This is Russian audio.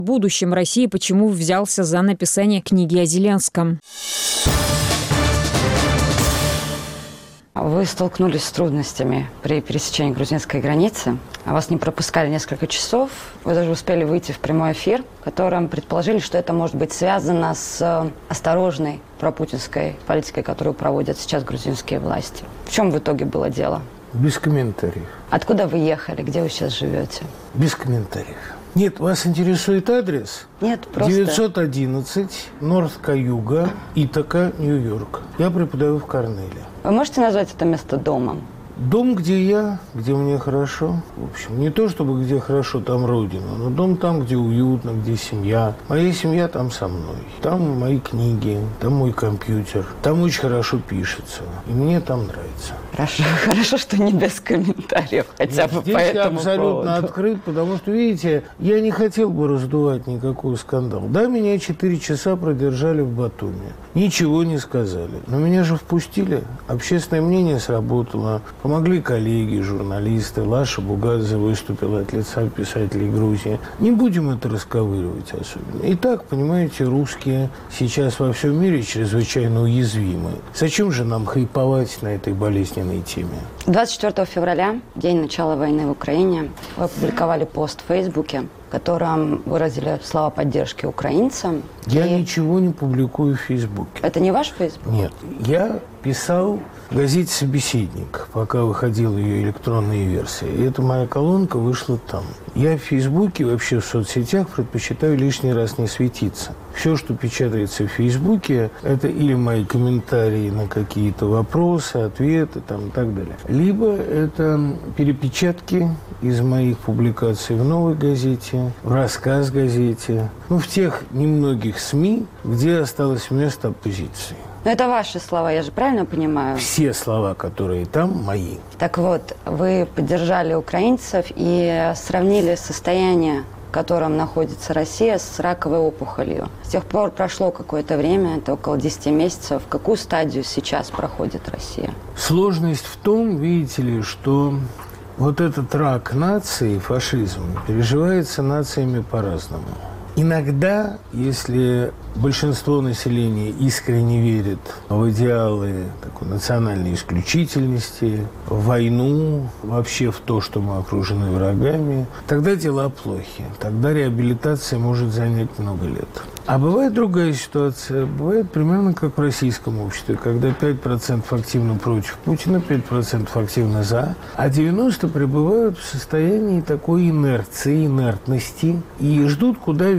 В будущем России почему взялся за написание книги о Зеленском. Вы столкнулись с трудностями при пересечении грузинской границы. Вас не пропускали несколько часов. Вы даже успели выйти в прямой эфир, в котором предположили, что это может быть связано с осторожной пропутинской политикой, которую проводят сейчас грузинские власти. В чем в итоге было дело? Без комментариев. Откуда вы ехали? Где вы сейчас живете? Без комментариев. Нет, вас интересует адрес? Нет, просто... 911, Норд-Каюга, Итака, Нью-Йорк. Я преподаю в Корнеле. Вы можете назвать это место домом? Дом, где я, где мне хорошо. В общем, не то, чтобы где хорошо, там родина, но дом там, где уютно, где семья. Моя семья там со мной. Там мои книги, там мой компьютер. Там очень хорошо пишется. И мне там нравится. Хорошо, что не без комментариев, хотя бы по этому я абсолютно поводу. Открыт, потому что, видите, я не хотел бы раздувать никакой скандал. Да, меня 4 часа продержали в Батуми. Ничего не сказали. Но меня же впустили. Общественное мнение сработало. Помогли коллеги, журналисты. Лаша Бугадзе выступила от лица писателей Грузии. Не будем это расковыривать особенно. Итак, понимаете, русские сейчас во всем мире чрезвычайно уязвимы. Зачем же нам хайповать на этой болезненной теме? 24 февраля, день начала войны в Украине, вы опубликовали пост в Фейсбуке, в котором выразили слова поддержки украинцам. Я ничего не публикую в Фейсбуке. Это не ваш Фейсбук? Нет. Я писал в газете «Собеседник», пока выходила ее электронная версия. И эта моя колонка вышла там. Я в Фейсбуке, вообще в соцсетях предпочитаю лишний раз не светиться. Все, что печатается в Фейсбуке, это или мои комментарии на какие-то вопросы, ответы там, и так далее. Либо это перепечатки из моих публикаций в «Новой газете», в «Рассказ-газете», в тех немногих СМИ, где осталось место оппозиции. Но это ваши слова, я же правильно понимаю? Все слова, которые там, мои. Так вот, вы поддержали украинцев и сравнили состояние, в котором находится Россия, с раковой опухолью. С тех пор прошло какое-то время, это около 10 месяцев. Какую стадию сейчас проходит Россия? Сложность в том, видите ли, что вот этот рак нации, фашизм, переживается нациями по-разному. Иногда, если большинство населения искренне верит в идеалы такой национальной исключительности, в войну, вообще в то, что мы окружены врагами, тогда дела плохи. Тогда реабилитация может занять много лет. А бывает другая ситуация. Бывает примерно как в российском обществе, когда 5% активно против Путина, 5% активно за, а 90% пребывают в состоянии такой инерции, инертности и ждут, куда